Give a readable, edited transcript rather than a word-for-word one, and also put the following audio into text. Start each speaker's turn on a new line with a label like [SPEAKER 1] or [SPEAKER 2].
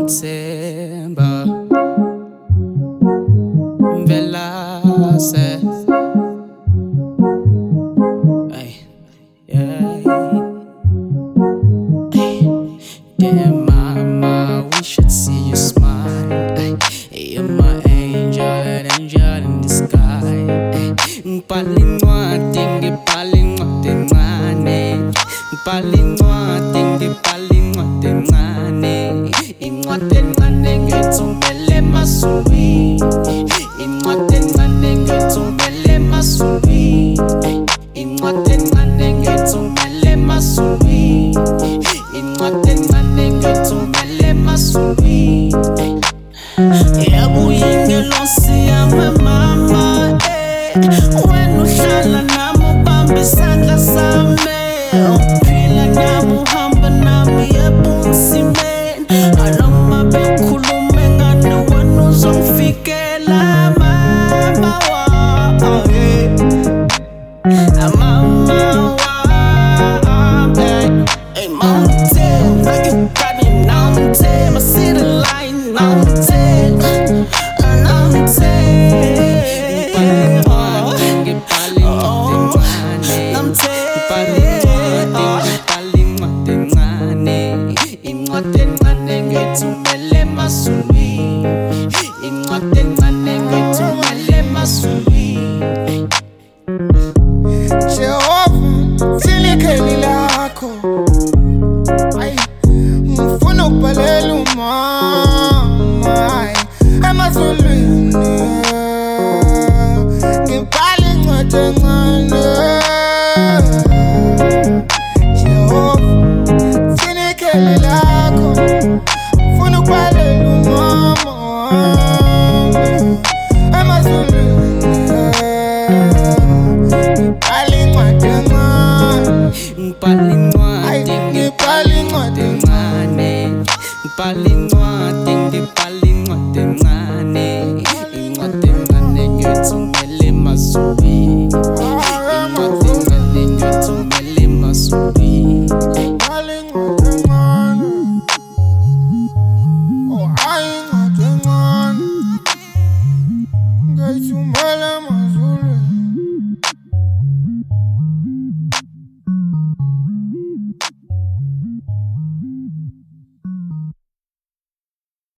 [SPEAKER 1] Themba Velase. Ay, yeah. Dear mama, we should see you smile. Ay, you're my angel, an angel in the sky. Palingwating, palingwating, palingwating, palingwating, ingwating, ngetumbele masuri, ingwating, ngetumbele masuri, ingwating, ngetumbele masuri, ingwating, ngetumbele masuri. Yabuye lonsi yawe mama, wena uhlala nami ubamba isandla sami, uphila nami uhamba nami ebunzimeni, anoma bekhulume ngani wena uzongifikela mama wami, mama wami. Hey mountain, like you got me mountain, I see the light mountain, mountain. Ngetumbele masuri, ingwating ngetumbele masuri.
[SPEAKER 2] Jehova, silikeni lakho, ay, ngifuna ukubhalela umama, emazulwini, ngibhale incwadi encane. Jehova, silikeni lakho, ngifuna ukubhalela umama, emazulwini, ngibhale incwadi encane.
[SPEAKER 1] Palingwating, palingwating, palingwating.